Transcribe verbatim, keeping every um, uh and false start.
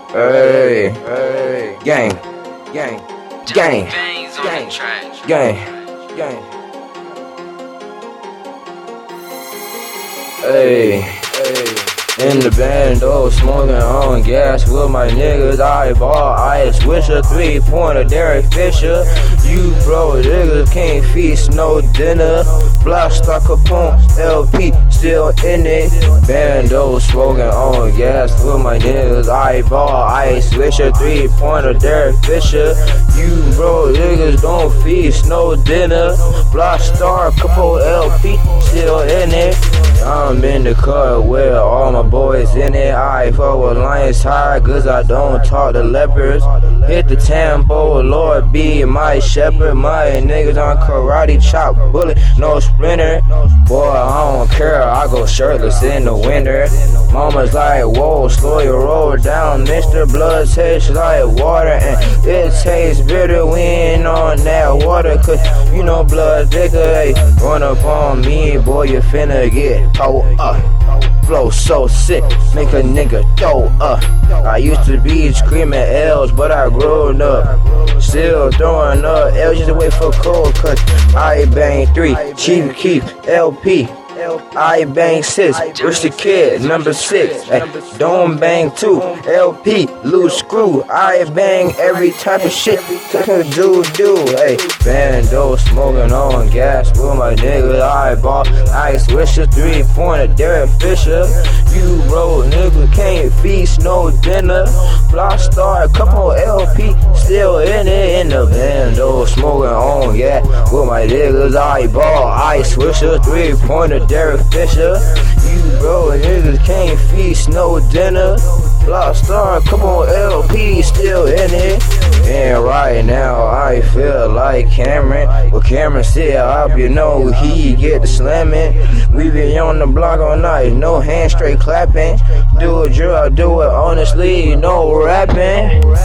Hey, hey, gang, gang, gang, gang, gang, gang. Hey, hey. In the bando, smoking on gas with my niggas. I ball, I switch a three-pointer, Derek Fisher. You bro niggas can't feast no dinner. Block stock Capone, L P still in it. Bando, smoking on gas with my niggas. I ball, I switch a three-pointer, Derek Fisher. You bro niggas don't feast no dinner. Block star Capone, L P still in it. I'm in the car with all my boys in it. I fuck with lions high, cause I don't talk to leopards. Hit the tempo, Lord be my shepherd. My niggas on karate chop bullet, no splinter. Boy, I don't care, I go shirtless in the winter. Mama's like, whoa, slow your roll down, Mister Blood tastes like water, and it tastes bitter. We ain't on that water, cause you know blood thicker. Hey, run up on me, boy, you finna get towed up. Flow so sick, make a nigga throw up. I used to be screaming L's, but I grown up. Still throwing up L's just wait for cold, cause I bang three, Chief Keef, L P. I bang six, Rich the Kid, number six. Ay, don't bang two, L P, loose screw. I bang every type of shit, do do. Hey, bando smoking on gas with my niggas. I ball, I switch a three pointer, Derek Fisher. You bro nigga can't feast no dinner. Block star, couple L P still in it. In the bando smoking on gas with my niggas. I ball, I switch a three pointer, Derek Fisher. You bro niggas can't feast no dinner. Block star, come on, L P still in it. And right now I feel like Cameron. Well, Cameron said up, you know he get the slamming. We been on the block all night, no hand straight clapping. Do it drill, I do it honestly, no rapping.